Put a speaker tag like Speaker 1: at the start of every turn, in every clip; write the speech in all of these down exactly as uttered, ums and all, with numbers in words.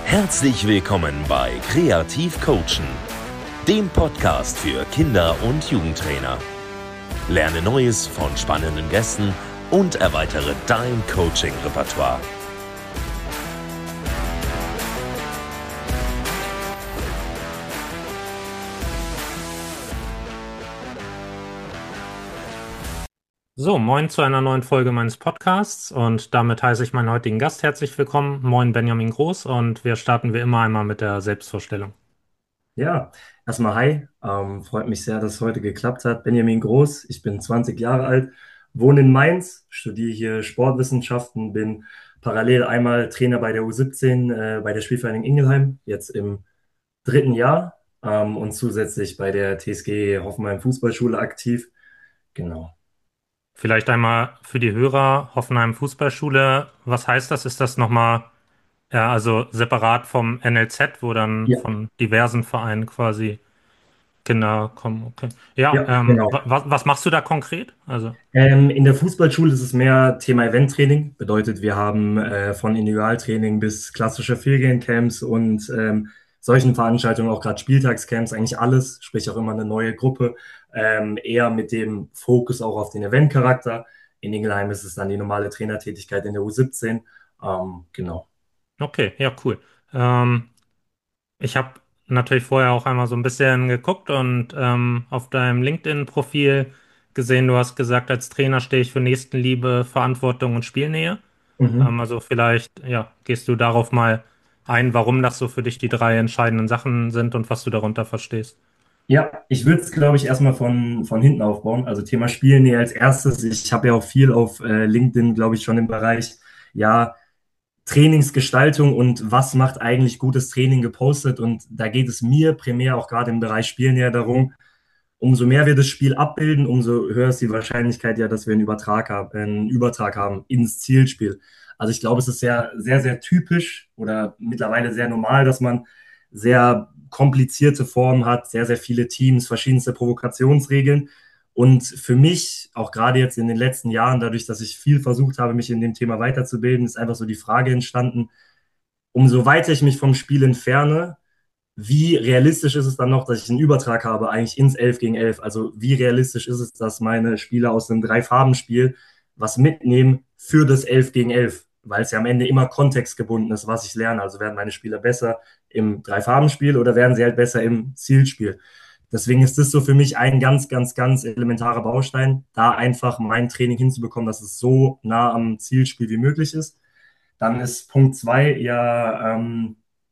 Speaker 1: Herzlich willkommen bei Kreativ Coachen, dem Podcast für Kinder- und Jugendtrainer. Lerne Neues von spannenden Gästen und erweitere dein Coaching-Repertoire.
Speaker 2: So, moin zu einer neuen Folge meines Podcasts und damit heiße ich meinen heutigen Gast herzlich willkommen. Moin Benjamin Groß, und wir starten wie immer einmal mit der Selbstvorstellung.
Speaker 3: Ja, erstmal hi. Ähm, freut mich sehr, dass es heute geklappt hat. Benjamin Groß, ich bin zwanzig Jahre alt, wohne in Mainz, studiere hier Sportwissenschaften, bin parallel einmal Trainer bei der U siebzehn, äh, bei der Spielvereinigung Ingelheim, jetzt im dritten Jahr, ähm, und zusätzlich bei der T S G Hoffenheim Fußballschule aktiv. Genau.
Speaker 2: Vielleicht einmal für die Hörer, Hoffenheim Fußballschule, was heißt das? Ist das nochmal, ja, also separat vom N L Z, wo dann
Speaker 3: Ja,
Speaker 2: von diversen Vereinen quasi Kinder kommen? Okay. Ja,
Speaker 3: ja,
Speaker 2: ähm,
Speaker 3: genau.
Speaker 2: wa wa- was machst du da konkret? Also,
Speaker 3: Ähm, in der Fußballschule ist es mehr Thema Eventtraining. Bedeutet, wir haben äh, von Individualtraining bis klassische Feriencamps und ähm, solchen Veranstaltungen, auch gerade Spieltagscamps, eigentlich alles, sprich auch immer eine neue Gruppe, ähm, eher mit dem Fokus auch auf den Eventcharakter. In Ingelheim ist es dann die normale Trainertätigkeit in der U siebzehn. Ähm, genau.
Speaker 2: okay, ja, cool. Ähm, Ich habe natürlich vorher auch einmal so ein bisschen geguckt und ähm, auf deinem LinkedIn-Profil gesehen, du hast gesagt, als Trainer stehe ich für Nächstenliebe, Verantwortung und Spielnähe.
Speaker 3: Mhm.
Speaker 2: Ähm, also vielleicht, ja, gehst du darauf mal ein, warum das so für dich die drei entscheidenden Sachen sind und was du darunter verstehst.
Speaker 3: Ja, ich würde es, glaube ich, erstmal von, von hinten aufbauen. Also Thema Spielnähe als erstes. Ich habe ja auch viel auf äh, LinkedIn, glaube ich, schon im Bereich, ja, Trainingsgestaltung und was macht eigentlich gutes Training gepostet. Und da geht es mir primär auch gerade im Bereich Spielen ja darum, umso mehr wir das Spiel abbilden, umso höher ist die Wahrscheinlichkeit ja, dass wir einen Übertrag haben, einen Übertrag haben ins Zielspiel. Also ich glaube, es ist sehr, sehr, sehr typisch oder mittlerweile sehr normal, dass man sehr komplizierte Formen hat, sehr, sehr viele Teams, verschiedenste Provokationsregeln. Und für mich, auch gerade jetzt in den letzten Jahren, dadurch, dass ich viel versucht habe, mich in dem Thema weiterzubilden, ist einfach so die Frage entstanden, umso weiter ich mich vom Spiel entferne, wie realistisch ist es dann noch, dass ich einen Übertrag habe, eigentlich ins elf gegen elf? Also wie realistisch ist es, dass meine Spieler aus einem Drei-Farben-Spiel was mitnehmen für das elf gegen elf? Weil es ja am Ende immer kontextgebunden ist, was ich lerne. Also werden meine Spieler besser im Drei-Farben-Spiel oder werden sie halt besser im Zielspiel? Deswegen ist das so für mich ein ganz, ganz, ganz elementarer Baustein, da einfach mein Training hinzubekommen, dass es so nah am Zielspiel wie möglich ist. Dann ist Punkt zwei ja ähm,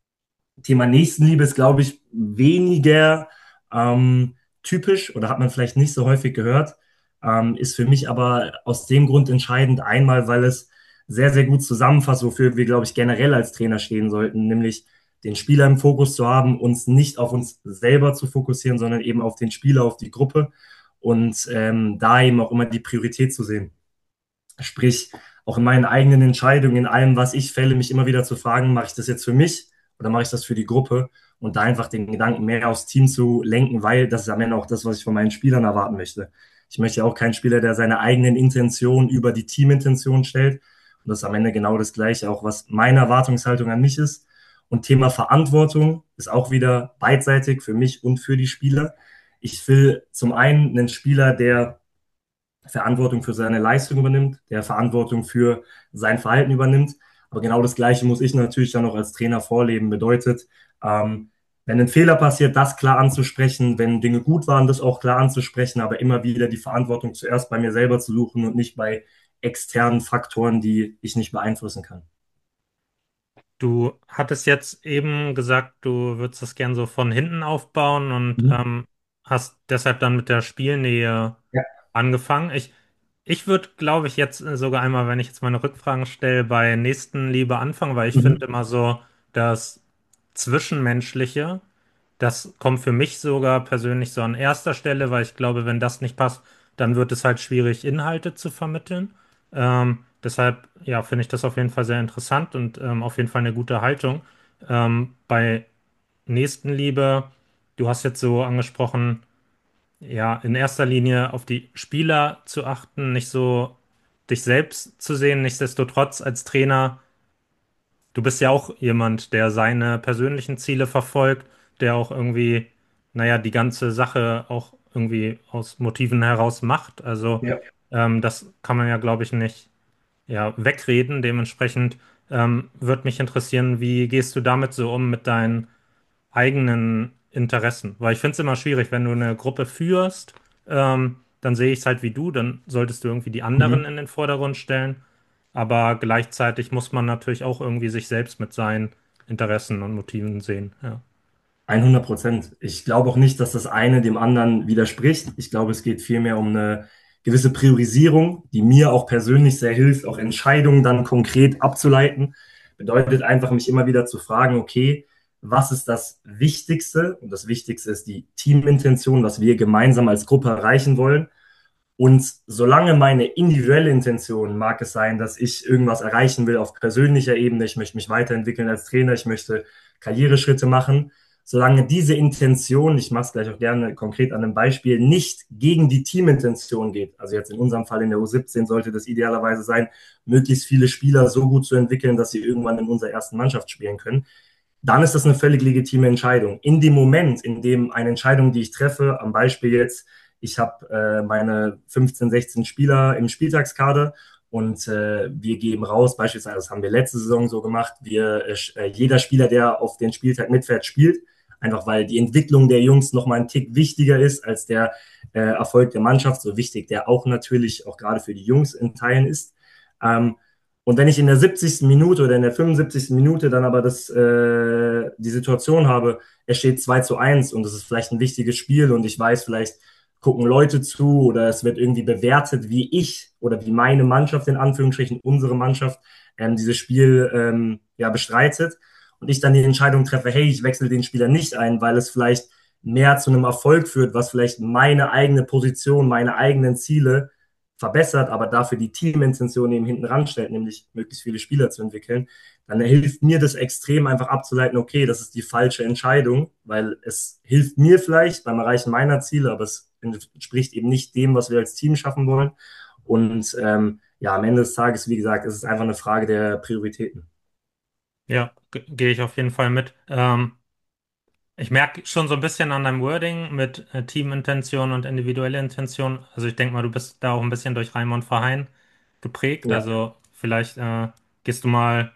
Speaker 3: Thema Nächstenliebe ist, glaube ich, weniger ähm, typisch oder hat man vielleicht nicht so häufig gehört, ähm, ist für mich aber aus dem Grund entscheidend. Einmal, weil es sehr, sehr gut zusammenfasst, wofür wir, glaube ich, generell als Trainer stehen sollten, nämlich den Spieler im Fokus zu haben, uns nicht auf uns selber zu fokussieren, sondern eben auf den Spieler, auf die Gruppe und ähm, da eben auch immer die Priorität zu sehen. Sprich, auch in meinen eigenen Entscheidungen, in allem, was ich fälle, mich immer wieder zu fragen, mache ich das jetzt für mich oder mache ich das für die Gruppe? Und da einfach den Gedanken mehr aufs Team zu lenken, weil das ist am Ende auch das, was ich von meinen Spielern erwarten möchte. Ich möchte ja auch keinen Spieler, der seine eigenen Intentionen über die Teamintention stellt. Und das ist am Ende genau das Gleiche, auch was meine Erwartungshaltung an mich ist. Und Thema Verantwortung ist auch wieder beidseitig für mich und für die Spieler. Ich will zum einen einen Spieler, der Verantwortung für seine Leistung übernimmt, der Verantwortung für sein Verhalten übernimmt. Aber genau das Gleiche muss ich natürlich dann auch als Trainer vorleben. Bedeutet, ähm, wenn ein Fehler passiert, das klar anzusprechen, wenn Dinge gut waren, das auch klar anzusprechen, aber immer wieder die Verantwortung zuerst bei mir selber zu suchen und nicht bei externen Faktoren, die ich nicht beeinflussen kann.
Speaker 2: Du hattest jetzt eben gesagt, du würdest das gern so von hinten aufbauen und
Speaker 3: Mhm.
Speaker 2: ähm, hast deshalb dann mit der Spielnähe
Speaker 3: Ja.
Speaker 2: angefangen. Ich, ich würde, glaube ich, jetzt äh, sogar einmal, wenn ich jetzt meine Rückfragen stelle, bei Nächstenliebe anfangen, weil ich
Speaker 3: Mhm.
Speaker 2: finde immer so, das Zwischenmenschliche, das kommt für mich sogar persönlich so an erster Stelle, weil ich glaube, wenn das nicht passt, dann wird es halt schwierig, Inhalte zu vermitteln. Ähm, deshalb, ja, finde ich das auf jeden Fall sehr interessant und ähm, auf jeden Fall eine gute Haltung. Ähm, bei Nächstenliebe, du hast jetzt so angesprochen, ja, in erster Linie auf die Spieler zu achten, nicht so dich selbst zu sehen. Nichtsdestotrotz als Trainer du bist ja auch jemand, der seine persönlichen Ziele verfolgt, der auch irgendwie, naja, die ganze Sache auch irgendwie aus Motiven heraus macht. Also
Speaker 3: Ja.
Speaker 2: ähm, das kann man ja, glaube ich, nicht ja, wegreden. Dementsprechend ähm, würde mich interessieren, wie gehst du damit so um mit deinen eigenen Interessen? Weil ich finde es immer schwierig, wenn du eine Gruppe führst, ähm, dann sehe ich es halt wie du, dann solltest du irgendwie die anderen
Speaker 3: Mhm.
Speaker 2: in den Vordergrund stellen. Aber gleichzeitig muss man natürlich auch irgendwie sich selbst mit seinen Interessen und Motiven sehen. Ja.
Speaker 3: hundert Prozent. Ich glaube auch nicht, dass das eine dem anderen widerspricht. Ich glaube, es geht vielmehr um eine gewisse Priorisierung, die mir auch persönlich sehr hilft, auch Entscheidungen dann konkret abzuleiten. Bedeutet einfach, mich immer wieder zu fragen, okay, was ist das Wichtigste? Und das Wichtigste ist die Teamintention, was wir gemeinsam als Gruppe erreichen wollen. Und solange meine individuelle Intention mag es sein, dass ich irgendwas erreichen will auf persönlicher Ebene, ich möchte mich weiterentwickeln als Trainer, ich möchte Karriereschritte machen, solange diese Intention, ich mache es gleich auch gerne konkret an einem Beispiel, nicht gegen die Teamintention geht, also jetzt in unserem Fall in der U siebzehn sollte das idealerweise sein, möglichst viele Spieler so gut zu entwickeln, dass sie irgendwann in unserer ersten Mannschaft spielen können, dann ist das eine völlig legitime Entscheidung. In dem Moment, in dem eine Entscheidung, die ich treffe, am Beispiel jetzt, ich habe äh, meine fünfzehn, sechzehn Spieler im Spieltagskader und äh, wir geben raus, beispielsweise, das haben wir letzte Saison so gemacht, wir, äh, jeder Spieler, der auf den Spieltag mitfährt, spielt, einfach weil die Entwicklung der Jungs nochmal ein Tick wichtiger ist als der äh, Erfolg der Mannschaft, so wichtig der auch natürlich auch gerade für die Jungs in Teilen ist. Ähm, und wenn ich in der siebzigsten Minute oder in der fünfundsiebzigsten Minute dann aber das, äh, die Situation habe, es steht zwei zu eins und es ist vielleicht ein wichtiges Spiel und ich weiß, vielleicht gucken Leute zu oder es wird irgendwie bewertet, wie ich oder wie meine Mannschaft, in Anführungsstrichen unsere Mannschaft, ähm, dieses Spiel ähm, ja, bestreitet und ich dann die Entscheidung treffe, hey, ich wechsle den Spieler nicht ein, weil es vielleicht mehr zu einem Erfolg führt, was vielleicht meine eigene Position, meine eigenen Ziele verbessert, aber dafür die Teamintention eben hinten ranstellt, nämlich möglichst viele Spieler zu entwickeln, dann hilft mir das extrem einfach abzuleiten, okay, das ist die falsche Entscheidung, weil es hilft mir vielleicht beim Erreichen meiner Ziele, aber es entspricht eben nicht dem, was wir als Team schaffen wollen. Und ähm, ja, am Ende des Tages, wie gesagt, ist es einfach eine Frage der Prioritäten.
Speaker 2: Ja, ge- gehe ich auf jeden Fall mit. Ähm, ich merke schon so ein bisschen an deinem Wording mit äh, Teamintention und individuelle Intention. Also ich denke mal, du bist da auch ein bisschen durch Raimund Verheyen geprägt.
Speaker 3: Ja.
Speaker 2: Also vielleicht äh, gehst du mal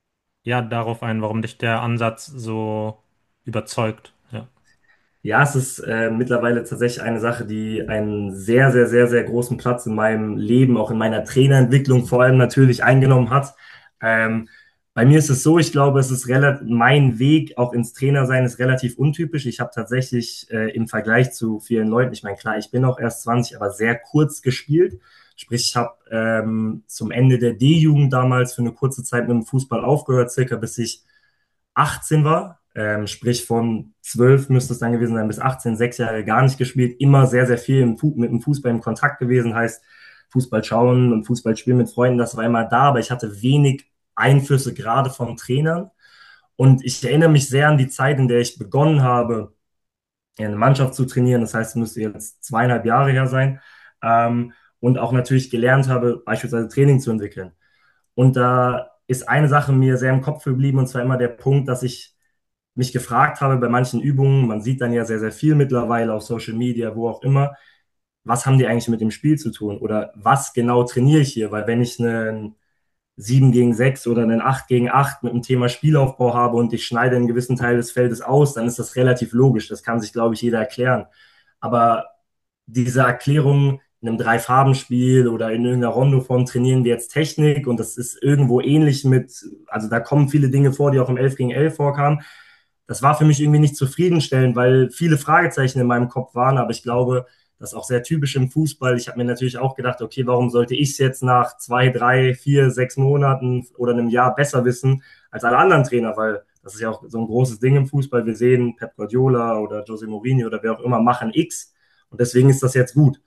Speaker 2: ja darauf ein, warum dich der Ansatz so überzeugt. Ja.
Speaker 3: Ja, es ist äh, mittlerweile tatsächlich eine Sache, die einen sehr, sehr, sehr, sehr großen Platz in meinem Leben, auch in meiner Trainerentwicklung vor allem natürlich eingenommen hat. Ähm, bei mir ist es so, ich glaube, es ist relativ, mein Weg auch ins Trainersein ist relativ untypisch. Ich habe tatsächlich äh, im Vergleich zu vielen Leuten, ich meine, klar, ich bin auch erst zwanzig, aber sehr kurz gespielt. Sprich, ich habe ähm, zum Ende der D-Jugend damals für eine kurze Zeit mit dem Fußball aufgehört, circa bis ich achtzehn war, ähm, sprich von zwölf müsste es dann gewesen sein, bis achtzehn, sechs Jahre gar nicht gespielt, immer sehr, sehr viel im Fu mit dem Fußball im Kontakt gewesen, heißt Fußball schauen und Fußball spielen mit Freunden, das war immer da, aber ich hatte wenig Einflüsse gerade vom Trainern und ich erinnere mich sehr an die Zeit, in der ich begonnen habe, eine Mannschaft zu trainieren, das heißt, es müsste jetzt zweieinhalb Jahre her sein, ähm, und auch natürlich gelernt habe, beispielsweise Training zu entwickeln. Und da ist eine Sache mir sehr im Kopf geblieben, und zwar immer der Punkt, dass ich mich gefragt habe bei manchen Übungen, man sieht dann ja sehr, sehr viel mittlerweile auf Social Media, wo auch immer, was haben die eigentlich mit dem Spiel zu tun? Oder was genau trainiere ich hier? Weil wenn ich einen sieben gegen sechs oder einen acht gegen acht mit dem Thema Spielaufbau habe und ich schneide einen gewissen Teil des Feldes aus, dann ist das relativ logisch. Das kann sich, glaube ich, jeder erklären. Aber diese Erklärung in einem Drei-Farben-Spiel oder in irgendeiner Rondoform trainieren wir jetzt Technik und das ist irgendwo ähnlich mit, also da kommen viele Dinge vor, die auch im elf gegen elf vorkamen. Das war für mich irgendwie nicht zufriedenstellend, weil viele Fragezeichen in meinem Kopf waren, aber ich glaube, das ist auch sehr typisch im Fußball. Ich habe mir natürlich auch gedacht, okay, warum sollte ich es jetzt nach zwei, drei, vier, sechs Monaten oder einem Jahr besser wissen als alle anderen Trainer, weil das ist ja auch so ein großes Ding im Fußball. Wir sehen Pep Guardiola oder Jose Mourinho oder wer auch immer machen X und deswegen ist das jetzt gut.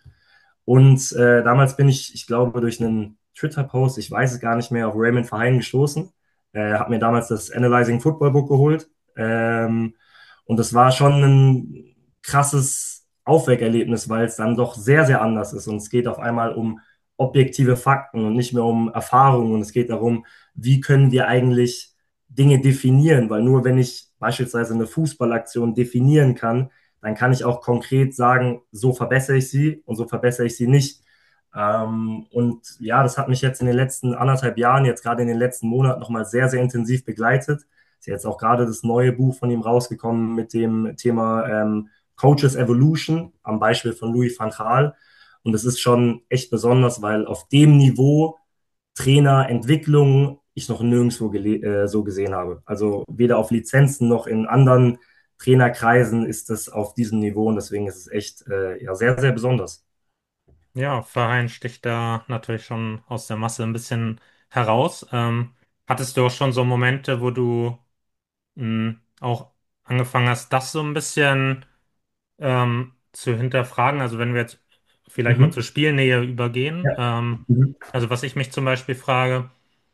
Speaker 3: Und äh, damals bin ich, ich glaube, durch einen Twitter-Post, ich weiß es gar nicht mehr, auf Raymond Verheyen gestoßen. Äh, habe mir damals das Analyzing Football Book geholt. Ähm, und das war schon ein krasses Aufweckerlebnis, weil es dann doch sehr, sehr anders ist. Und es geht auf einmal um objektive Fakten und nicht mehr um Erfahrungen. Und es geht darum, wie können wir eigentlich Dinge definieren, weil nur wenn ich beispielsweise eine Fußballaktion definieren kann, dann kann ich auch konkret sagen, so verbessere ich sie und so verbessere ich sie nicht. Ähm, und ja, das hat mich jetzt in den letzten anderthalb Jahren, jetzt gerade in den letzten Monaten nochmal sehr, sehr intensiv begleitet. Ist jetzt auch gerade das neue Buch von ihm rausgekommen mit dem Thema ähm, Coaches Evolution am Beispiel von Louis van Gaal. Und es ist schon echt besonders, weil auf dem Niveau Trainerentwicklung ich noch nirgendwo äh, so gesehen habe. Also weder auf Lizenzen noch in anderen Trainerkreisen ist das auf diesem Niveau und deswegen ist es echt äh, ja, sehr, sehr besonders.
Speaker 2: Ja, Verein sticht da natürlich schon aus der Masse ein bisschen heraus. Ähm, hattest du auch schon so Momente, wo du mh, auch angefangen hast, das so ein bisschen ähm, zu hinterfragen? Also wenn wir jetzt vielleicht mal
Speaker 3: Mhm.
Speaker 2: zur Spielnähe übergehen.
Speaker 3: Ja.
Speaker 2: Ähm,
Speaker 3: Mhm.
Speaker 2: also was ich mich zum Beispiel frage,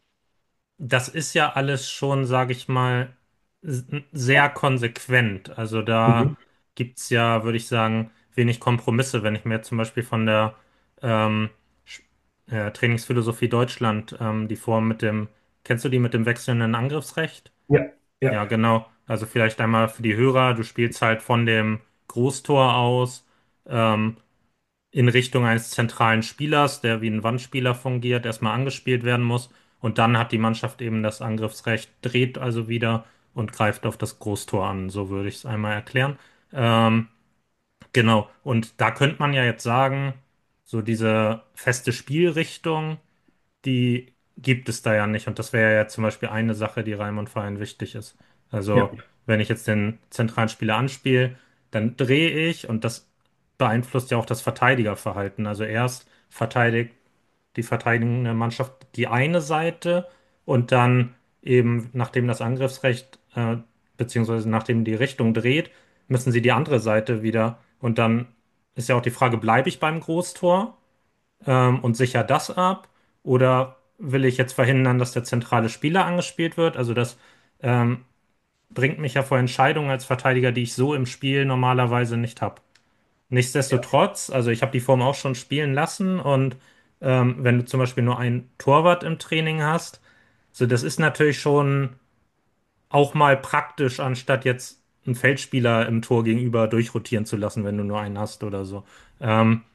Speaker 2: das ist ja alles schon, sage ich mal, s- sehr konsequent. Also da
Speaker 3: Mhm.
Speaker 2: gibt es ja, würde ich sagen, wenig Kompromisse. Wenn ich mir zum Beispiel von der ähm, Sch- äh, Trainingsphilosophie Deutschland ähm, die Form mit dem, kennst du die mit dem wechselnden Angriffsrecht?
Speaker 3: Ja. Ja.
Speaker 2: Ja, genau. Also vielleicht einmal für die Hörer, du spielst halt von dem Großtor aus. Ähm, in Richtung eines zentralen Spielers, der wie ein Wandspieler fungiert, erstmal angespielt werden muss. Und dann hat die Mannschaft eben das Angriffsrecht, dreht also wieder und greift auf das Großtor an. So würde ich es einmal erklären. Ähm, genau. Und da könnte man ja jetzt sagen, so diese feste Spielrichtung, die gibt es da ja nicht. Und das wäre ja zum Beispiel eine Sache, die Raimund Verein wichtig ist.
Speaker 3: Ja.
Speaker 2: Also, wenn ich jetzt den zentralen Spieler anspiele, dann drehe ich und das beeinflusst ja auch das Verteidigerverhalten. Also erst verteidigt die verteidigende Mannschaft die eine Seite und dann eben, nachdem das Angriffsrecht, äh, beziehungsweise nachdem die Richtung dreht, müssen sie die andere Seite wieder. Und dann ist ja auch die Frage, bleibe ich beim Großtor? ähm, und sichere das ab? Oder will ich jetzt verhindern, dass der zentrale Spieler angespielt wird? Also das ähm, bringt mich ja vor Entscheidungen als Verteidiger, die ich so im Spiel normalerweise nicht habe. Nichtsdestotrotz, also ich habe die Form auch schon spielen lassen und ähm, wenn du zum Beispiel nur einen Torwart im Training hast, so das ist natürlich schon auch mal praktisch, anstatt jetzt einen Feldspieler im Tor gegenüber durchrotieren zu lassen, wenn du nur einen hast oder so. Ähm,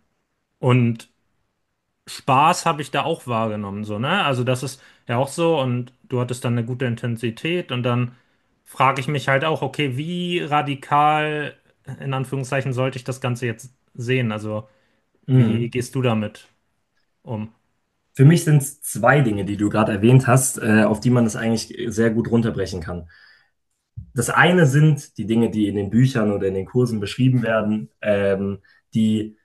Speaker 2: und Spaß habe ich da auch wahrgenommen, so, ne? Also das ist ja auch so und du hattest dann eine gute Intensität und dann frage ich mich halt auch, okay, wie radikal in Anführungszeichen sollte ich das Ganze jetzt sehen? Also wie
Speaker 3: Mhm.
Speaker 2: gehst du damit um?
Speaker 3: Für mich sind es zwei Dinge, die du gerade erwähnt hast, äh, auf die man das eigentlich sehr gut runterbrechen kann. Das eine sind die Dinge, die in den Büchern oder in den Kursen beschrieben werden, ähm, die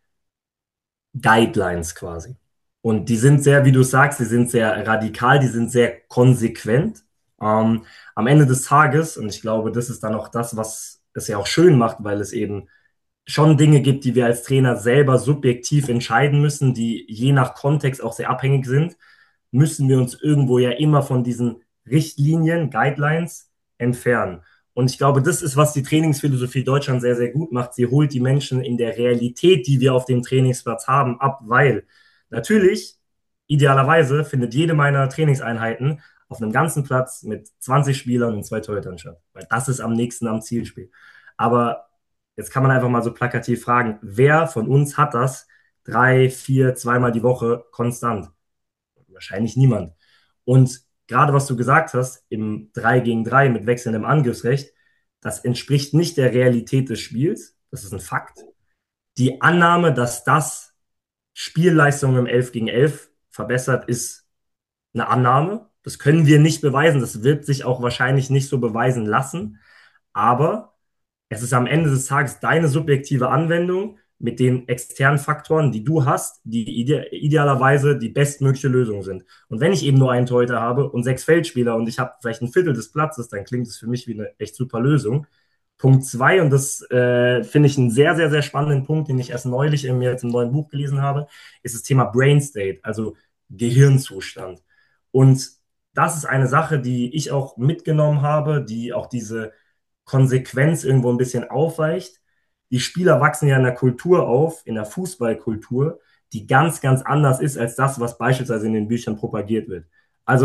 Speaker 3: Guidelines quasi. Und die sind sehr, wie du sagst, die sind sehr radikal, die sind sehr konsequent. Ähm, am Ende des Tages, und ich glaube, das ist dann auch das, was es ja auch schön macht, weil es eben schon Dinge gibt, die wir als Trainer selber subjektiv entscheiden müssen, die je nach Kontext auch sehr abhängig sind, müssen wir uns irgendwo ja immer von diesen Richtlinien, Guidelines entfernen. Und ich glaube, das ist, was die Trainingsphilosophie Deutschland sehr, sehr gut macht. Sie holt die Menschen in der Realität, die wir auf dem Trainingsplatz haben, ab, weil natürlich, idealerweise, findet jede meiner Trainingseinheiten auf einem ganzen Platz mit zwanzig Spielern und zwei Torhütern statt. Weil das ist am nächsten am Zielspiel. Aber jetzt kann man einfach mal so plakativ fragen, wer von uns hat das drei, vier, zweimal die Woche konstant? Wahrscheinlich niemand. Und gerade was du gesagt hast, im drei gegen drei mit wechselndem Angriffsrecht, das entspricht nicht der Realität des Spiels. Das ist ein Fakt. Die Annahme, dass das Spielleistung im elf gegen elf verbessert, ist eine Annahme. Das können wir nicht beweisen. Das wird sich auch wahrscheinlich nicht so beweisen lassen. Aber es ist am Ende des Tages deine subjektive Anwendung mit den externen Faktoren, die du hast, die ide idealerweise die bestmögliche Lösung sind. Und wenn ich eben nur einen Torhüter habe und sechs Feldspieler und ich habe vielleicht ein Viertel des Platzes, dann klingt es für mich wie eine echt super Lösung. Punkt zwei, und das äh, finde ich einen sehr, sehr, sehr spannenden Punkt, den ich erst neulich in mir jetzt im neuen Buch gelesen habe, ist das Thema Brain State, also Gehirnzustand. Und das ist eine Sache, die ich auch mitgenommen habe, die auch diese Konsequenz irgendwo ein bisschen aufweicht. Die Spieler wachsen ja in einer Kultur auf, in der Fußballkultur, die ganz, ganz anders ist als das, was beispielsweise in den Büchern propagiert wird. Also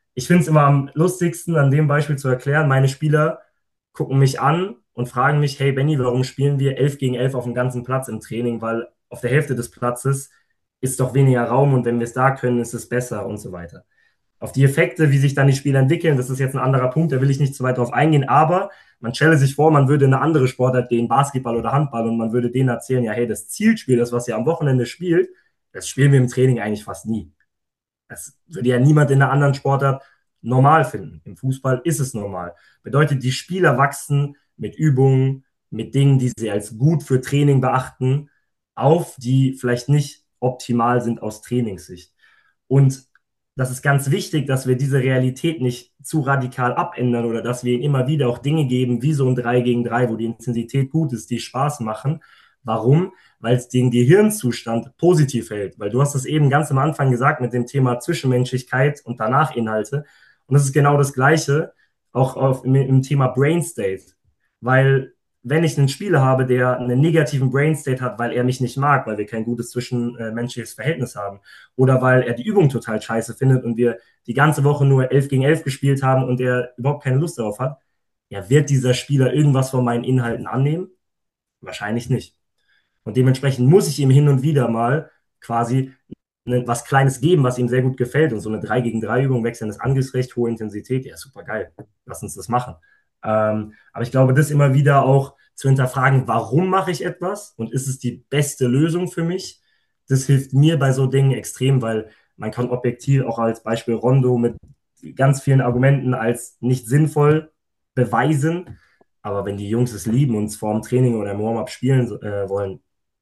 Speaker 3: ich finde es immer am lustigsten, an dem Beispiel zu erklären, meine Spieler gucken mich an und fragen mich, hey Benny, warum spielen wir elf gegen elf auf dem ganzen Platz im Training? Weil auf der Hälfte des Platzes ist doch weniger Raum und wenn wir es da können, ist es besser und so weiter. Auf die Effekte, wie sich dann die Spiele entwickeln, das ist jetzt ein anderer Punkt, da will ich nicht zu weit drauf eingehen, aber man stelle sich vor, man würde eine andere Sportart, den Basketball oder Handball, und man würde denen erzählen, ja, hey, das Zielspiel, das, was ihr am Wochenende spielt, das spielen wir im Training eigentlich fast nie. Das würde ja niemand in einer anderen Sportart normal finden. Im Fußball ist es normal. Bedeutet, die Spieler wachsen mit Übungen, mit Dingen, die sie als gut für Training beachten, auf, die vielleicht nicht optimal sind aus Trainingssicht. Und das ist ganz wichtig, dass wir diese Realität nicht zu radikal abändern oder dass wir ihnen immer wieder auch Dinge geben, wie so ein drei gegen drei, wo die Intensität gut ist, die Spaß machen. Warum? Weil es den Gehirnzustand positiv hält. Weil du hast es eben ganz am Anfang gesagt mit dem Thema Zwischenmenschlichkeit und danach Inhalte. Und das ist genau das Gleiche auch auf, im, im Thema Brain State. Weil wenn ich einen Spieler habe, der einen negativen Brain State hat, weil er mich nicht mag, weil wir kein gutes zwischenmenschliches Verhältnis haben, oder weil er die Übung total scheiße findet und wir die ganze Woche nur elf gegen elf gespielt haben und er überhaupt keine Lust darauf hat, ja, wird dieser Spieler irgendwas von meinen Inhalten annehmen? Wahrscheinlich nicht. Und dementsprechend muss ich ihm hin und wieder mal quasi ne, was Kleines geben, was ihm sehr gut gefällt. Und so eine drei gegen drei Übung, wechselndes Angriffsrecht, hohe Intensität, ja, super geil. Lass uns das machen. Ähm, aber ich glaube, das immer wieder auch zu hinterfragen, warum mache ich etwas und ist es die beste Lösung für mich? Das hilft mir bei so Dingen extrem, weil man kann objektiv auch als Beispiel Rondo mit ganz vielen Argumenten als nicht sinnvoll beweisen. Aber wenn die Jungs es lieben und es vor dem Training oder im Warm-up spielen äh, wollen,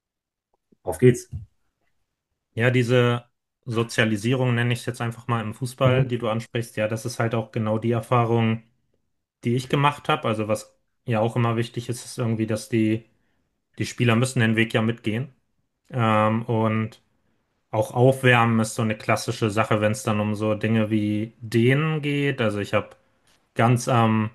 Speaker 3: auf geht's.
Speaker 2: Ja, diese Sozialisierung nenne ich es jetzt einfach mal im Fußball,
Speaker 3: Mhm.
Speaker 2: die du ansprichst. Ja, das ist halt auch genau die Erfahrung, die ich gemacht habe. Also was ja auch immer wichtig ist, ist irgendwie, dass die, die Spieler müssen den Weg ja mitgehen. Ähm, und auch Aufwärmen ist so eine klassische Sache, wenn es dann um so Dinge wie Dehnen geht. Also ich habe ganz am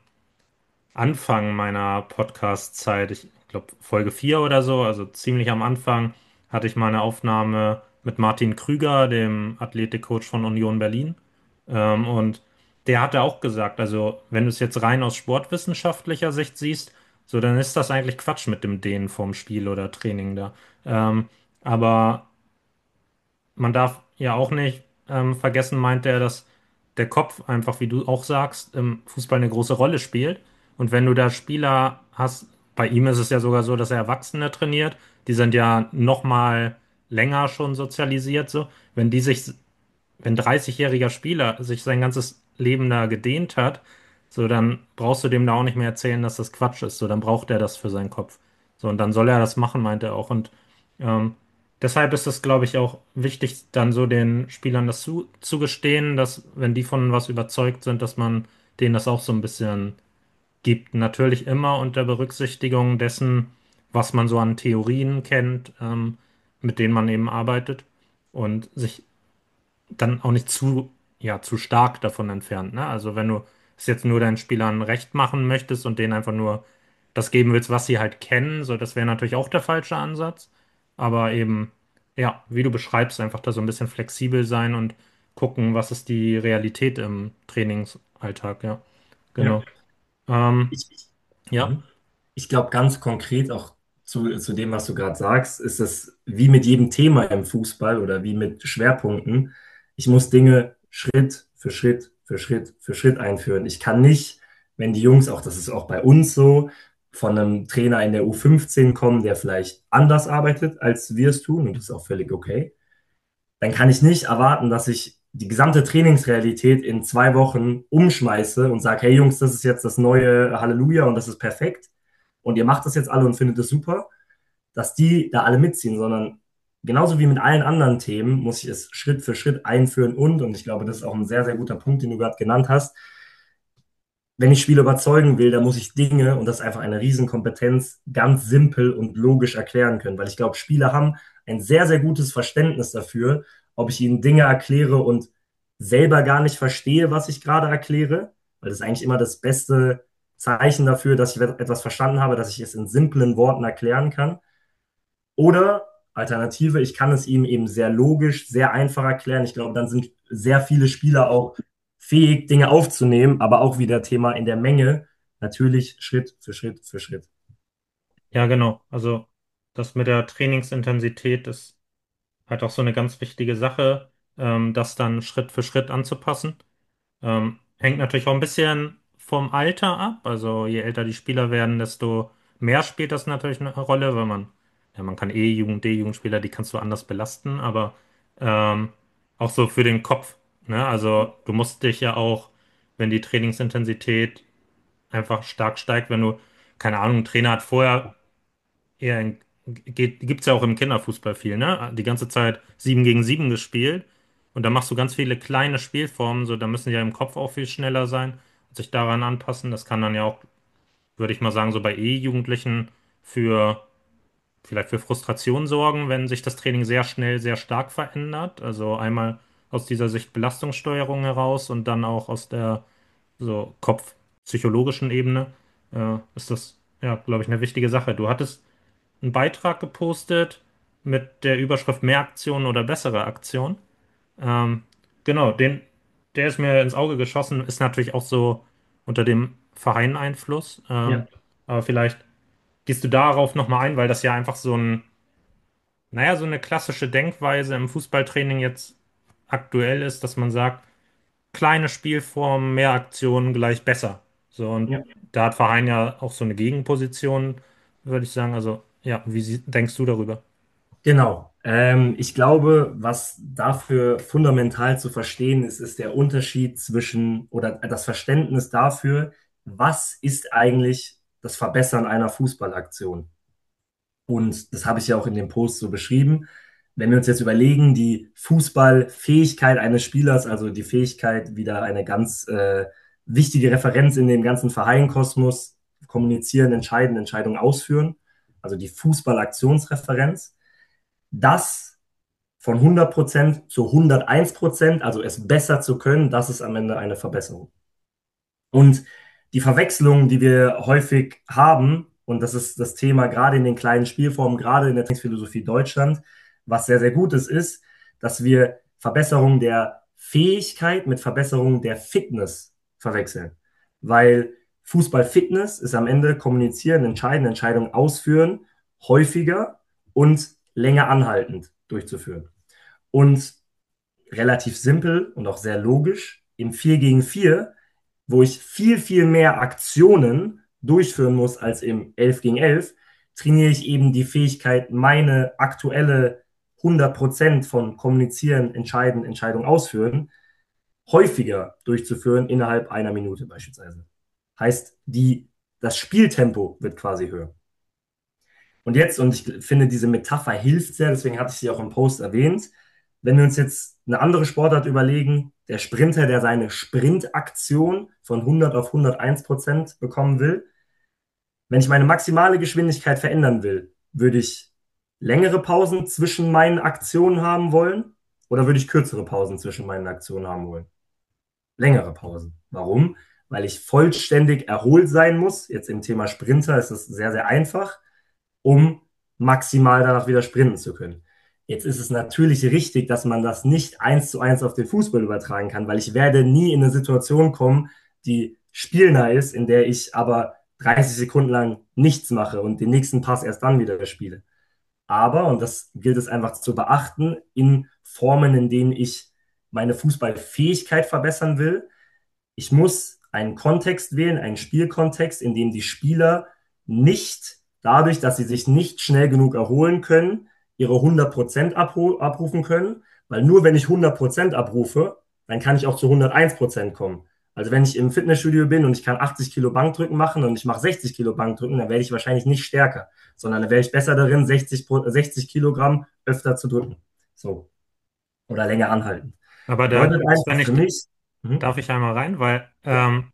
Speaker 2: Anfang meiner Podcast-Zeit, ich glaube Folge vier oder so, also ziemlich am Anfang, hatte ich mal eine Aufnahme mit Martin Krüger, dem Athletikcoach von Union Berlin. Ähm, und der hatte auch gesagt, also wenn du es jetzt rein aus sportwissenschaftlicher Sicht siehst, so dann ist das eigentlich Quatsch mit dem Dehnen vorm Spiel oder Training da. Ähm, aber man darf ja auch nicht ähm, vergessen, meint er, dass der Kopf einfach, wie du auch sagst, im Fußball eine große Rolle spielt. Und wenn du da Spieler hast, bei ihm ist es ja sogar so, dass er Erwachsene trainiert, die sind ja noch mal länger schon sozialisiert, so. Wenn die sich, wenn ein dreißig-jähriger Spieler sich sein ganzes Leben da gedehnt hat, so, dann brauchst du dem da auch nicht mehr erzählen, dass das Quatsch ist. So, dann braucht er das für seinen Kopf. So, und dann soll er das machen, meint er auch. Und ähm, deshalb ist es, glaube ich, auch wichtig, dann so den Spielern das zu, zugestehen, dass, wenn die von was überzeugt sind, dass man denen das auch so ein bisschen gibt. Natürlich immer unter Berücksichtigung dessen, was man so an Theorien kennt, ähm, mit denen man eben arbeitet und sich dann auch nicht zu, ja, zu stark davon entfernt, ne? Also wenn du es jetzt nur deinen Spielern recht machen möchtest und denen einfach nur das geben willst, was sie halt kennen, so das wäre natürlich auch der falsche Ansatz. Aber eben, ja, wie du beschreibst, einfach da so ein bisschen flexibel sein und gucken, was ist die Realität im Trainingsalltag, ja.
Speaker 3: Ja.
Speaker 2: Genau. Ähm,
Speaker 3: Ich, ich,
Speaker 2: ja.
Speaker 3: mhm. Ich glaube, ganz konkret auch zu, zu dem, was du gerade sagst, ist es wie mit jedem Thema im Fußball oder wie mit Schwerpunkten. Ich muss Dinge Schritt für Schritt für Schritt für Schritt einführen. Ich kann nicht, wenn die Jungs, auch das ist auch bei uns so, von einem Trainer in der U fünfzehn kommen, der vielleicht anders arbeitet, als wir es tun, und das ist auch völlig okay, dann kann ich nicht erwarten, dass ich die gesamte Trainingsrealität in zwei Wochen umschmeiße und sage, hey Jungs, das ist jetzt das neue Halleluja und das ist perfekt und ihr macht das jetzt alle und findet es super, dass die da alle mitziehen, sondern genauso wie mit allen anderen Themen muss ich es Schritt für Schritt einführen und, und ich glaube, das ist auch ein sehr, sehr guter Punkt, den du gerade genannt hast, wenn ich Spieler überzeugen will, dann muss ich Dinge, und das ist einfach eine Riesenkompetenz, ganz simpel und logisch erklären können. Weil ich glaube, Spieler haben ein sehr, sehr gutes Verständnis dafür, ob ich ihnen Dinge erkläre und selber gar nicht verstehe, was ich gerade erkläre. Weil das ist eigentlich immer das beste Zeichen dafür, dass ich etwas verstanden habe, dass ich es in simplen Worten erklären kann. Oder Alternative, ich kann es ihm eben sehr logisch, sehr einfach erklären. Ich glaube, dann sind sehr viele Spieler auch fähig, Dinge aufzunehmen, aber auch wieder Thema in der Menge, natürlich Schritt für Schritt für Schritt.
Speaker 2: Ja, genau. Also das mit der Trainingsintensität ist halt auch so eine ganz wichtige Sache, ähm, das dann Schritt für Schritt anzupassen. Ähm, hängt natürlich auch ein bisschen vom Alter ab. Also je älter die Spieler werden, desto mehr spielt das natürlich eine Rolle, weil man, ja, man kann E-Jugend, D-Jugendspieler, die kannst du anders belasten, aber ähm, auch so für den Kopf. Ne? Also du musst dich ja auch, wenn die Trainingsintensität einfach stark steigt, wenn du, keine Ahnung, ein Trainer hat vorher eher in, geht, gibt's ja auch im Kinderfußball viel, ne? Die ganze Zeit sieben gegen sieben gespielt. Und da machst du ganz viele kleine Spielformen, so da müssen die ja im Kopf auch viel schneller sein und sich daran anpassen. Das kann dann ja auch, würde ich mal sagen, so bei E-Jugendlichen für vielleicht für Frustration sorgen, wenn sich das Training sehr schnell, sehr stark verändert. Also einmal aus dieser Sicht Belastungssteuerung heraus und dann auch aus der so kopfpsychologischen Ebene äh, ist das, ja, glaube ich, eine wichtige Sache. Du hattest einen Beitrag gepostet mit der Überschrift Mehr Aktionen oder bessere Aktion. Ähm, genau, den, der ist mir ins Auge geschossen, ist natürlich auch so unter dem Verein-Einfluss. Ähm,
Speaker 3: Ja.
Speaker 2: aber vielleicht gehst du darauf nochmal ein, weil das ja einfach so ein, naja, so eine klassische Denkweise im Fußballtraining jetzt aktuell ist, dass man sagt, kleine Spielformen, mehr Aktionen gleich besser. So, und
Speaker 3: Ja.
Speaker 2: da hat Verein ja auch so eine Gegenposition, würde ich sagen. Also, ja, wie sie, denkst du darüber?
Speaker 3: Genau. Ähm, ich glaube, was dafür fundamental zu verstehen ist, ist der Unterschied zwischen oder das Verständnis dafür, was ist eigentlich das Verbessern einer Fußballaktion. Und das habe ich ja auch in dem Post so beschrieben. Wenn wir uns jetzt überlegen, die Fußballfähigkeit eines Spielers, also die Fähigkeit, wieder eine ganz äh, wichtige Referenz in dem ganzen Verhallenkosmos, kommunizieren, entscheiden, Entscheidungen ausführen, also die Fußballaktionsreferenz, das von hundert Prozent zu hunderteins Prozent, also es besser zu können, das ist am Ende eine Verbesserung. Und die Verwechslung, die wir häufig haben, und das ist das Thema gerade in den kleinen Spielformen, gerade in der Trainingsphilosophie Deutschland, was sehr, sehr gut ist, ist, dass wir Verbesserung der Fähigkeit mit Verbesserung der Fitness verwechseln. Weil Fußball-Fitness ist am Ende kommunizieren, entscheiden, Entscheidungen ausführen, häufiger und länger anhaltend durchzuführen. Und relativ simpel und auch sehr logisch, im vier gegen vier, wo ich viel, viel mehr Aktionen durchführen muss als im elf gegen elf, trainiere ich eben die Fähigkeit, meine aktuelle hundert Prozent von kommunizieren, entscheiden, Entscheidung ausführen, häufiger durchzuführen innerhalb einer Minute beispielsweise. Heißt, die, das Spieltempo wird quasi höher. Und jetzt, und ich finde, diese Metapher hilft sehr, deswegen hatte ich sie auch im Post erwähnt, wenn wir uns jetzt eine andere Sportart überlegen, der Sprinter, der seine Sprintaktion von hundert auf hunderteins Prozent bekommen will, wenn ich meine maximale Geschwindigkeit verändern will, würde ich längere Pausen zwischen meinen Aktionen haben wollen oder würde ich kürzere Pausen zwischen meinen Aktionen haben wollen? Längere Pausen. Warum? Weil ich vollständig erholt sein muss. Jetzt im Thema Sprinter ist es sehr, sehr einfach, um maximal danach wieder sprinten zu können. Jetzt ist es natürlich richtig, dass man das nicht eins zu eins auf den Fußball übertragen kann, weil ich werde nie in eine Situation kommen, die spielnah ist, in der ich aber dreißig Sekunden lang nichts mache und den nächsten Pass erst dann wieder spiele. Aber, und das gilt es einfach zu beachten, in Formen, in denen ich meine Fußballfähigkeit verbessern will, ich muss einen Kontext wählen, einen Spielkontext, in dem die Spieler nicht dadurch, dass sie sich nicht schnell genug erholen können, ihre hundert Prozent abrufen können, weil nur wenn ich hundert Prozent abrufe, dann kann ich auch zu hunderteins Prozent kommen. Also wenn ich im Fitnessstudio bin und ich kann achtzig Kilo Bankdrücken machen und ich mache sechzig Kilo Bankdrücken, dann werde ich wahrscheinlich nicht stärker, sondern dann wäre ich besser darin, sechzig, sechzig Kilogramm öfter zu drücken. So. Oder länger anhalten.
Speaker 2: Aber da,
Speaker 3: Bedeutet
Speaker 2: wenn
Speaker 3: einfach für
Speaker 2: ich,
Speaker 3: mich, mhm.
Speaker 2: darf ich einmal rein, weil
Speaker 3: Ja.
Speaker 2: ähm,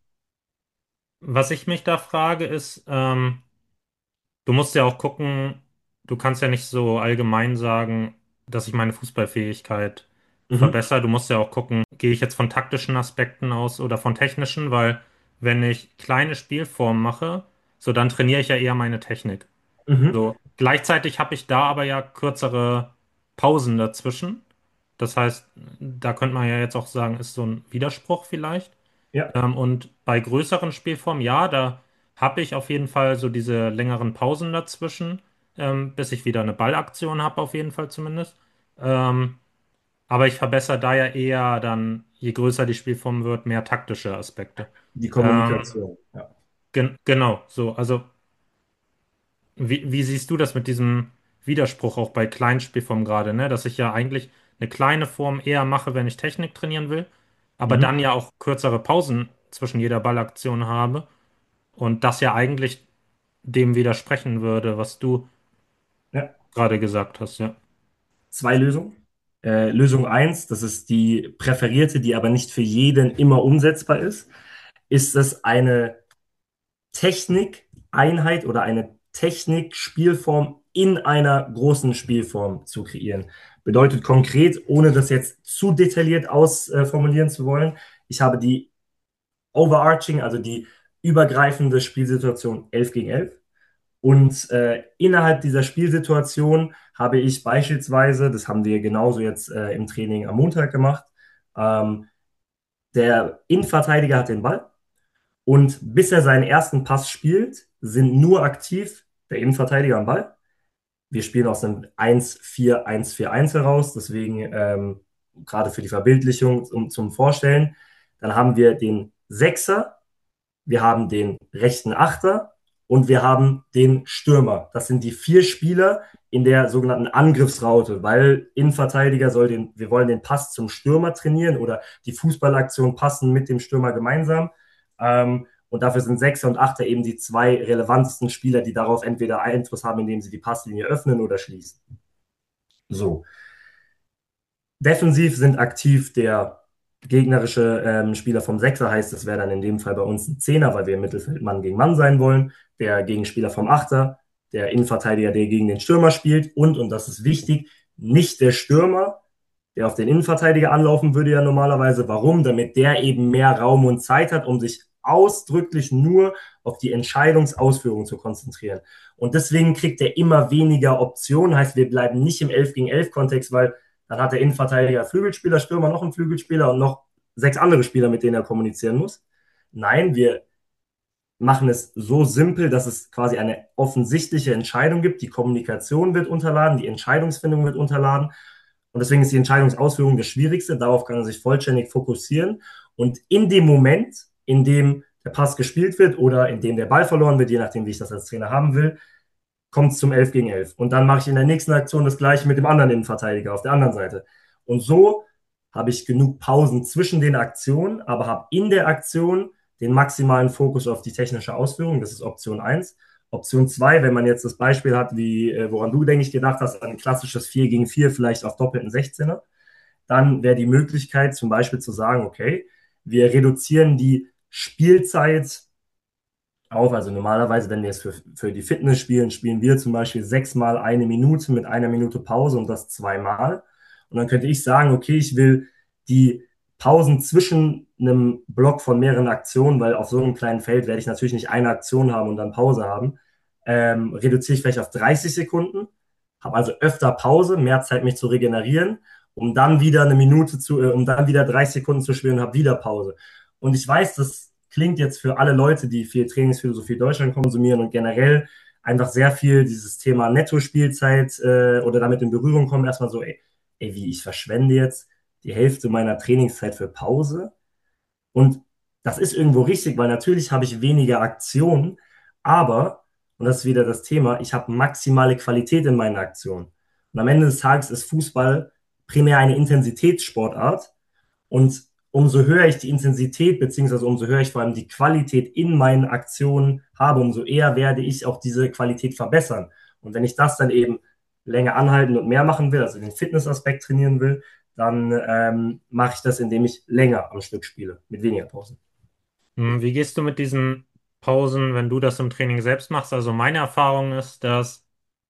Speaker 2: was ich mich da frage ist, ähm, du musst ja auch gucken, du kannst ja nicht so allgemein sagen, dass ich meine Fußballfähigkeit
Speaker 3: Mhm.
Speaker 2: verbessere. Du musst ja auch gucken, gehe ich jetzt von taktischen Aspekten aus oder von technischen, weil wenn ich kleine Spielformen mache, so dann trainiere ich ja eher meine Technik.
Speaker 3: Mhm.
Speaker 2: So, gleichzeitig habe ich da aber ja kürzere Pausen dazwischen. Das heißt, da könnte man ja jetzt auch sagen, ist so ein Widerspruch vielleicht.
Speaker 3: Ja,
Speaker 2: Ähm, und bei größeren Spielformen, ja, da habe ich auf jeden Fall so diese längeren Pausen dazwischen, ähm, bis ich wieder eine Ballaktion habe, auf jeden Fall zumindest. Ähm, aber ich verbessere da ja eher dann, je größer die Spielform wird, mehr taktische Aspekte.
Speaker 3: die
Speaker 2: Ähm,
Speaker 3: Kommunikation. Ja.
Speaker 2: gen genau, so. Also, wie, wie siehst du das mit diesem Widerspruch auch bei kleinen Spielformen gerade, ne? Dass ich ja eigentlich eine kleine Form eher mache, wenn ich Technik trainieren will, aber
Speaker 3: Mhm.
Speaker 2: dann ja auch kürzere Pausen zwischen jeder Ballaktion habe. Und das ja eigentlich dem widersprechen würde, was du
Speaker 3: Ja.
Speaker 2: gerade gesagt hast, ja.
Speaker 3: Zwei Lösungen. Äh, Lösung eins, das ist die präferierte, die aber nicht für jeden immer umsetzbar ist, ist es eine Technikeinheit oder eine Technik-Spielform in einer großen Spielform zu kreieren. Bedeutet konkret, ohne das jetzt zu detailliert ausformulieren zu wollen, ich habe die overarching, also die übergreifende Spielsituation elf gegen elf. Und äh, innerhalb dieser Spielsituation habe ich beispielsweise, das haben wir genauso jetzt äh, im Training am Montag gemacht, ähm, der Innenverteidiger hat den Ball und bis er seinen ersten Pass spielt, sind nur aktiv der Innenverteidiger am Ball. Wir spielen aus einem eins vier eins vier eins heraus, deswegen ähm, gerade für die Verbildlichung um, zum Vorstellen. Dann haben wir den Sechser, wir haben den rechten Achter und wir haben den Stürmer. Das sind die vier Spieler in der sogenannten Angriffsraute, weil Innenverteidiger soll den, wir wollen den Pass zum Stürmer trainieren oder die Fußballaktion passen mit dem Stürmer gemeinsam. Ähm, und dafür sind Sechser und Achter eben die zwei relevantesten Spieler, die darauf entweder Einfluss haben, indem sie die Passlinie öffnen oder schließen. So. Defensiv sind aktiv der gegnerische ähm, Spieler vom Sechser, heißt, das wäre dann in dem Fall bei uns ein Zehner, weil wir im Mittelfeld Mann gegen Mann sein wollen. Der Gegenspieler vom Achter, der Innenverteidiger, der gegen den Stürmer spielt. Und, und das ist wichtig, nicht der Stürmer, der auf den Innenverteidiger anlaufen würde ja normalerweise. Warum? Damit der eben mehr Raum und Zeit hat, um sich ausdrücklich nur auf die Entscheidungsausführung zu konzentrieren. Und deswegen kriegt er immer weniger Optionen. Heißt, wir bleiben nicht im elf gegen elf Kontext, weil dann hat der Innenverteidiger Flügelspieler, Stürmer noch einen Flügelspieler und noch sechs andere Spieler, mit denen er kommunizieren muss. Nein, wir machen es so simpel, dass es quasi eine offensichtliche Entscheidung gibt. Die Kommunikation wird unterladen, die Entscheidungsfindung wird unterladen. Und deswegen ist die Entscheidungsausführung das Schwierigste. Darauf kann er sich vollständig fokussieren. Und in dem Moment, in dem der Pass gespielt wird oder in dem der Ball verloren wird, je nachdem, wie ich das als Trainer haben will, kommt es zum elf gegen elf. Und dann mache ich in der nächsten Aktion das gleiche mit dem anderen Innenverteidiger auf der anderen Seite. Und so habe ich genug Pausen zwischen den Aktionen, aber habe in der Aktion den maximalen Fokus auf die technische Ausführung. Das ist Option eins. Option zwei, wenn man jetzt das Beispiel hat, wie äh, woran du, denke ich, gedacht hast, ein klassisches vier gegen vier, vielleicht auf doppelten sechzehner, dann wäre die Möglichkeit zum Beispiel zu sagen, okay, wir reduzieren die Spielzeit auf. Also normalerweise, wenn wir es für, für die Fitness spielen, spielen wir zum Beispiel sechsmal eine Minute mit einer Minute Pause und das zweimal. Und dann könnte ich sagen, okay, ich will die Pausen zwischen einem Block von mehreren Aktionen, weil auf so einem kleinen Feld werde ich natürlich nicht eine Aktion haben und dann Pause haben, ähm, reduziere ich vielleicht auf dreißig Sekunden, habe also öfter Pause, mehr Zeit, mich zu regenerieren, um dann wieder eine Minute zu, äh, um dann wieder dreißig Sekunden zu spielen und habe wieder Pause. Und ich weiß, das klingt jetzt für alle Leute, die viel Trainingsphilosophie Deutschland konsumieren und generell einfach sehr viel dieses Thema Netto-Spielzeit äh, oder damit in Berührung kommen, erstmal so, ey, ey, wie ich verschwende jetzt die Hälfte meiner Trainingszeit für Pause. Und das ist irgendwo richtig, weil natürlich habe ich weniger Aktionen, aber, und das ist wieder das Thema, ich habe maximale Qualität in meinen Aktionen. Und am Ende des Tages ist Fußball primär eine Intensitätssportart. Und umso höher ich die Intensität, beziehungsweise umso höher ich vor allem die Qualität in meinen Aktionen habe, umso eher werde ich auch diese Qualität verbessern. Und wenn ich das dann eben länger anhalten und mehr machen will, also den Fitnessaspekt trainieren will, dann ähm, mache ich das, indem ich länger am Stück spiele, mit weniger Pausen.
Speaker 2: Hm, Wie gehst du mit diesen Pausen, wenn du das im Training selbst machst? Also meine Erfahrung ist, dass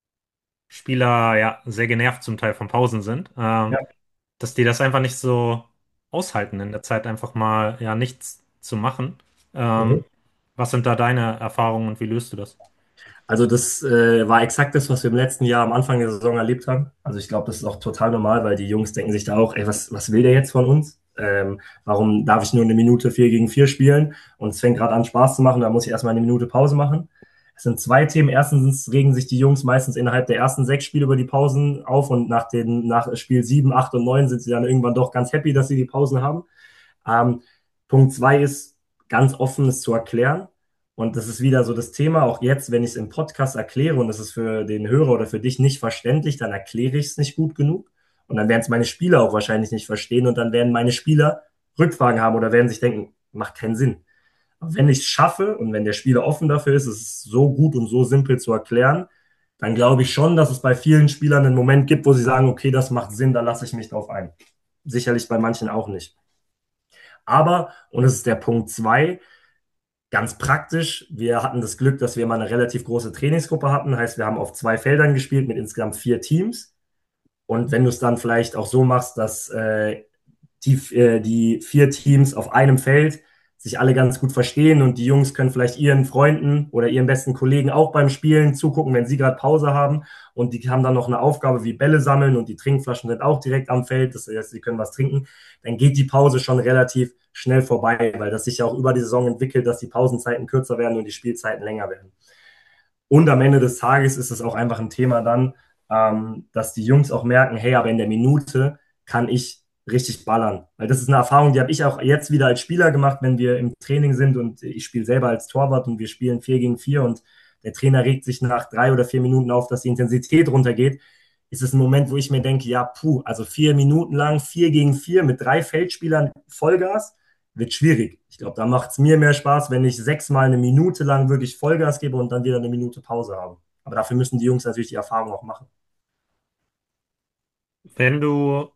Speaker 2: Spieler ja sehr genervt zum Teil von Pausen sind, ähm,
Speaker 3: Ja.
Speaker 2: dass die das einfach nicht so aushalten, in der Zeit einfach mal ja nichts zu machen.
Speaker 3: Mhm.
Speaker 2: Ähm, Was sind da deine Erfahrungen und wie löst du das?
Speaker 3: Also das äh, war exakt das, was wir im letzten Jahr am Anfang der Saison erlebt haben. Also ich glaube, das ist auch total normal, weil die Jungs denken sich da auch, ey, was, was will der jetzt von uns? Ähm, warum darf ich nur eine Minute vier gegen vier spielen? Und es fängt gerade an, Spaß zu machen, da muss ich erstmal eine Minute Pause machen. Es sind zwei Themen. Erstens regen sich die Jungs meistens innerhalb der ersten sechs Spiele über die Pausen auf und nach, den, nach Spiel sieben, acht und neun sind sie dann irgendwann doch ganz happy, dass sie die Pausen haben. Ähm, Punkt zwei ist, ganz offen es zu erklären. Und das ist wieder so das Thema, auch jetzt, wenn ich es im Podcast erkläre und es ist für den Hörer oder für dich nicht verständlich, dann erkläre ich es nicht gut genug. Und dann werden es meine Spieler auch wahrscheinlich nicht verstehen und dann werden meine Spieler Rückfragen haben oder werden sich denken, macht keinen Sinn. Aber wenn ich es schaffe und wenn der Spieler offen dafür ist, es ist so gut und so simpel zu erklären, dann glaube ich schon, dass es bei vielen Spielern einen Moment gibt, wo sie sagen, okay, das macht Sinn, da lasse ich mich drauf ein. Sicherlich bei manchen auch nicht. Aber, und das ist der Punkt zwei, ganz praktisch, wir hatten das Glück, dass wir mal eine relativ große Trainingsgruppe hatten. Heißt, wir haben auf zwei Feldern gespielt mit insgesamt vier Teams. Und wenn du es dann vielleicht auch so machst, dass äh, die, äh, die vier Teams auf einem Feld sich alle ganz gut verstehen und die Jungs können vielleicht ihren Freunden oder ihren besten Kollegen auch beim Spielen zugucken, wenn sie gerade Pause haben und die haben dann noch eine Aufgabe wie Bälle sammeln und die Trinkflaschen sind auch direkt am Feld, das heißt, sie können was trinken, dann geht die Pause schon relativ schnell vorbei, weil das sich ja auch über die Saison entwickelt, dass die Pausenzeiten kürzer werden und die Spielzeiten länger werden. Und am Ende des Tages ist es auch einfach ein Thema dann, ähm, dass die Jungs auch merken, hey, aber in der Minute kann ich richtig ballern. Weil das ist eine Erfahrung, die habe ich auch jetzt wieder als Spieler gemacht, wenn wir im Training sind und ich spiele selber als Torwart und wir spielen vier gegen vier und der Trainer regt sich nach drei oder vier Minuten auf, dass die Intensität runtergeht, ist es ein Moment, wo ich mir denke, ja, puh, also vier Minuten lang, vier gegen vier mit drei Feldspielern Vollgas, wird schwierig. Ich glaube, da macht es mir mehr Spaß, wenn ich sechsmal eine Minute lang wirklich Vollgas gebe und dann wieder eine Minute Pause habe. Aber dafür müssen die Jungs natürlich die Erfahrung auch machen.
Speaker 2: Wenn du,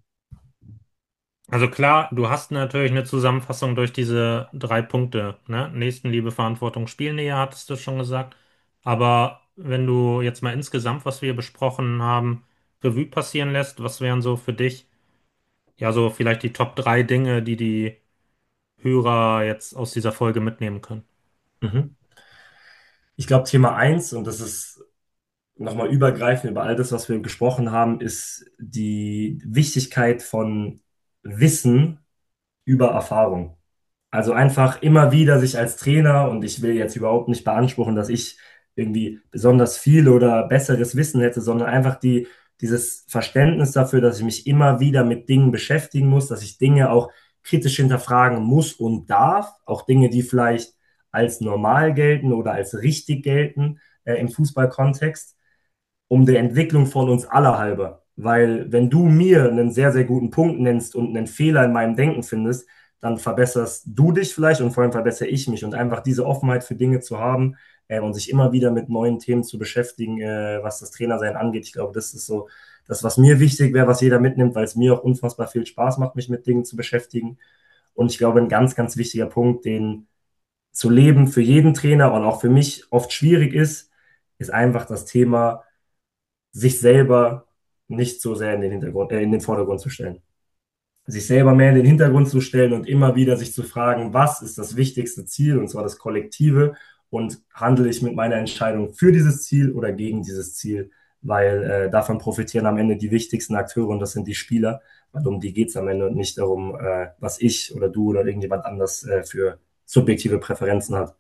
Speaker 2: also klar, du hast natürlich eine Zusammenfassung durch diese drei Punkte, ne? Nächstenliebe, Verantwortung, Spielnähe, hattest du schon gesagt. Aber wenn du jetzt mal insgesamt, was wir besprochen haben, Revue passieren lässt, was wären so für dich, ja, so vielleicht die Top drei Dinge, die die Hörer jetzt aus dieser Folge mitnehmen können?
Speaker 3: Mhm. Ich glaube, Thema eins, und das ist nochmal übergreifend über all das, was wir gesprochen haben, ist die Wichtigkeit von Wissen über Erfahrung. Also einfach immer wieder sich als Trainer, und ich will jetzt überhaupt nicht beanspruchen, dass ich irgendwie besonders viel oder besseres Wissen hätte, sondern einfach die, dieses Verständnis dafür, dass ich mich immer wieder mit Dingen beschäftigen muss, dass ich Dinge auch kritisch hinterfragen muss und darf, auch Dinge, die vielleicht als normal gelten oder als richtig gelten äh, im Fußballkontext, um der Entwicklung von uns aller halber. Weil wenn du mir einen sehr, sehr guten Punkt nennst und einen Fehler in meinem Denken findest, dann verbesserst du dich vielleicht und vor allem verbessere ich mich. Und einfach diese Offenheit für Dinge zu haben äh, und sich immer wieder mit neuen Themen zu beschäftigen, äh, was das Trainersein angeht. Ich glaube, das ist so das, was mir wichtig wäre, was jeder mitnimmt, weil es mir auch unfassbar viel Spaß macht, mich mit Dingen zu beschäftigen. Und ich glaube, ein ganz, ganz wichtiger Punkt, den zu leben für jeden Trainer und auch für mich oft schwierig ist, ist einfach das Thema, sich selber nicht so sehr in den Hintergrund, äh, in den Vordergrund zu stellen. Sich selber mehr in den Hintergrund zu stellen und immer wieder sich zu fragen, was ist das wichtigste Ziel, und zwar das Kollektive, und handle ich mit meiner Entscheidung für dieses Ziel oder gegen dieses Ziel, weil äh, davon profitieren am Ende die wichtigsten Akteure und das sind die Spieler, weil um die geht es am Ende und nicht darum, äh, was ich oder du oder irgendjemand anders äh, für subjektive Präferenzen hat.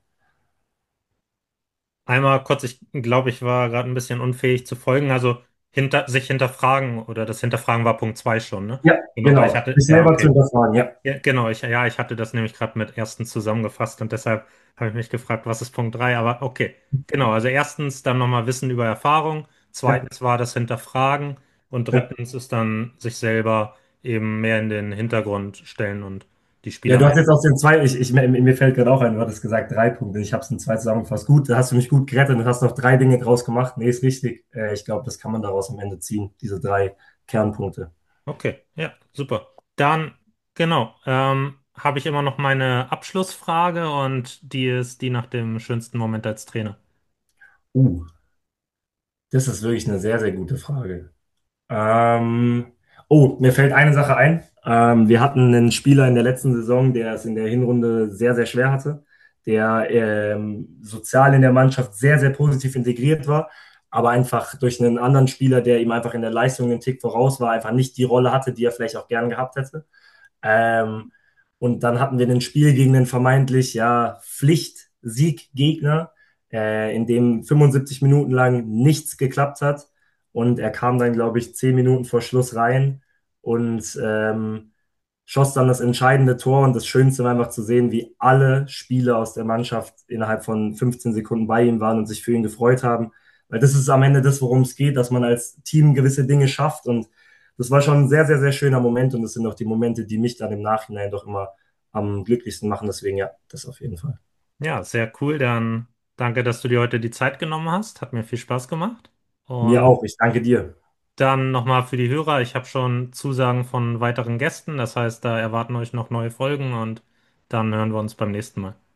Speaker 2: Einmal kurz, ich glaube, ich war gerade ein bisschen unfähig zu folgen. Also hinter, sich hinterfragen oder das Hinterfragen war Punkt zwei schon, ne?
Speaker 3: Ja,
Speaker 2: Genau, weil ich
Speaker 3: genau.
Speaker 2: hatte,
Speaker 3: Sich
Speaker 2: ja,
Speaker 3: selber zu
Speaker 2: okay.
Speaker 3: hinterfragen, ja.
Speaker 2: Ja, genau, ich, ja, ich hatte das nämlich gerade mit erstens zusammengefasst und deshalb habe ich mich gefragt, was ist Punkt drei? Aber okay, genau, also erstens dann nochmal Wissen über Erfahrung,
Speaker 3: Ja,
Speaker 2: zweitens war das Hinterfragen und
Speaker 3: ja.
Speaker 2: drittens ist dann sich selber eben mehr in den Hintergrund stellen und die
Speaker 3: Ja,
Speaker 2: Spieler
Speaker 3: du
Speaker 2: mehr.
Speaker 3: hast jetzt aus den zwei, ich, ich, mir fällt gerade auch ein, du hattest gesagt drei Punkte. Ich habe es in zwei zusammengefasst. Gut, da hast du mich gut gerettet und hast noch drei Dinge draus gemacht. Nee, ist richtig. Äh, ich glaube, das kann man daraus am Ende ziehen, diese drei Kernpunkte.
Speaker 2: Okay, ja, super. Dann, genau, ähm, habe ich immer noch meine Abschlussfrage und die ist die nach dem schönsten Moment als Trainer.
Speaker 3: Uh, Das ist wirklich eine sehr, sehr gute Frage. Ähm, oh, mir fällt eine Sache ein. Ähm, wir hatten einen Spieler in der letzten Saison, der es in der Hinrunde sehr, sehr schwer hatte. der ähm, sozial in der Mannschaft sehr, sehr positiv integriert war, aber einfach durch einen anderen Spieler, der ihm einfach in der Leistung einen Tick voraus war, einfach nicht die Rolle hatte, die er vielleicht auch gern gehabt hätte. Ähm, und dann hatten wir ein Spiel gegen den vermeintlich ja Pflicht-Sieg-Gegner, äh, in dem fünfundsiebzig Minuten lang nichts geklappt hat. Und er kam dann, glaube ich, zehn Minuten vor Schluss rein und ähm, schoss dann das entscheidende Tor. Und das Schönste war einfach zu sehen, wie alle Spieler aus der Mannschaft innerhalb von fünfzehn Sekunden bei ihm waren und sich für ihn gefreut haben. Weil das ist am Ende das, worum es geht, dass man als Team gewisse Dinge schafft. Und das war schon ein sehr, sehr, sehr schöner Moment. Und das sind auch die Momente, die mich dann im Nachhinein doch immer am glücklichsten machen. Deswegen ja, das auf jeden Fall.
Speaker 2: Ja, sehr cool. Dann danke, dass du dir heute die Zeit genommen hast. Hat mir viel Spaß gemacht.
Speaker 3: Mir
Speaker 2: Und
Speaker 3: auch. Ich danke dir.
Speaker 2: dann nochmal für die Hörer. Ich habe schon Zusagen von weiteren Gästen. Das heißt, da erwarten euch noch neue Folgen und dann hören wir uns beim nächsten Mal.